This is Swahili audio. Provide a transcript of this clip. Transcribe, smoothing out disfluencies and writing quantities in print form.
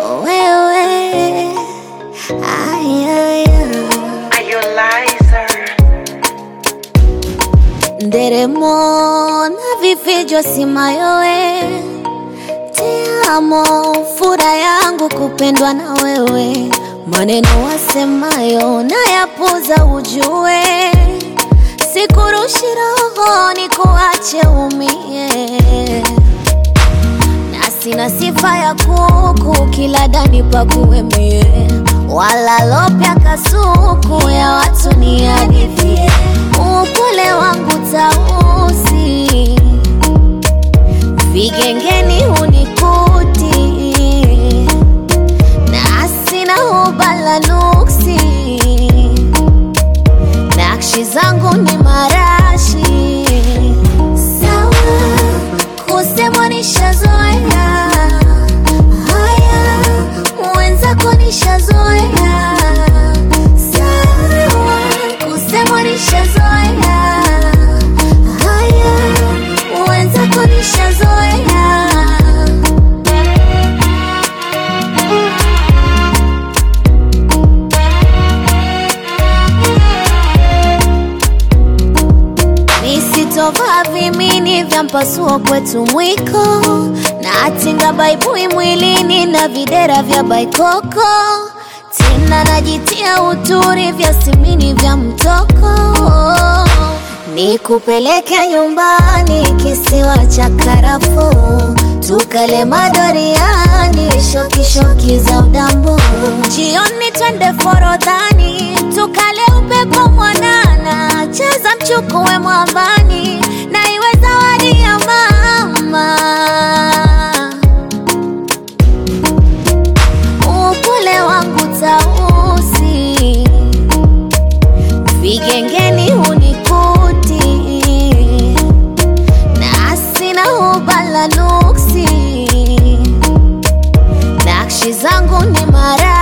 wewe. Are you liar? Nderemo na vifijo simayowe, te amo fura yangu kupendwa na wewe. Maneno wasemayo na yapuza ujue, sikurushi roho ni kuache umie. Na sina sifa ya kuku kila dani pakuemie, wala lopya kasuku ya watu ni hadithie. Upole wangu tausi, vigengeni unikuti, na sina hubala nuksi, nakshi zangu ni marashi. Sawa, kusemwa nishazoea, haya mwenzako nishazoea. Sawa, kusemwa nishazoea, haya mwenzako nishazoea. Nisitova vimini vya mpasuo kwetu mwiko, na atinga baibui mwilini na videra vya baikoko. Tena najitia uturi vya simini vya mtoko, nikupeleke nyumbani kisiwa cha karafuu, tukale madoriani shoki shoki za udambu. Jioni twende forodhani, tukale upepo mwanana, cheza mchukue mwambani, na iwe zawadi ya mama. Upole wangu tausi, vigengeni unikuti, na sina hubala nuksi, nakshi zangu ni mara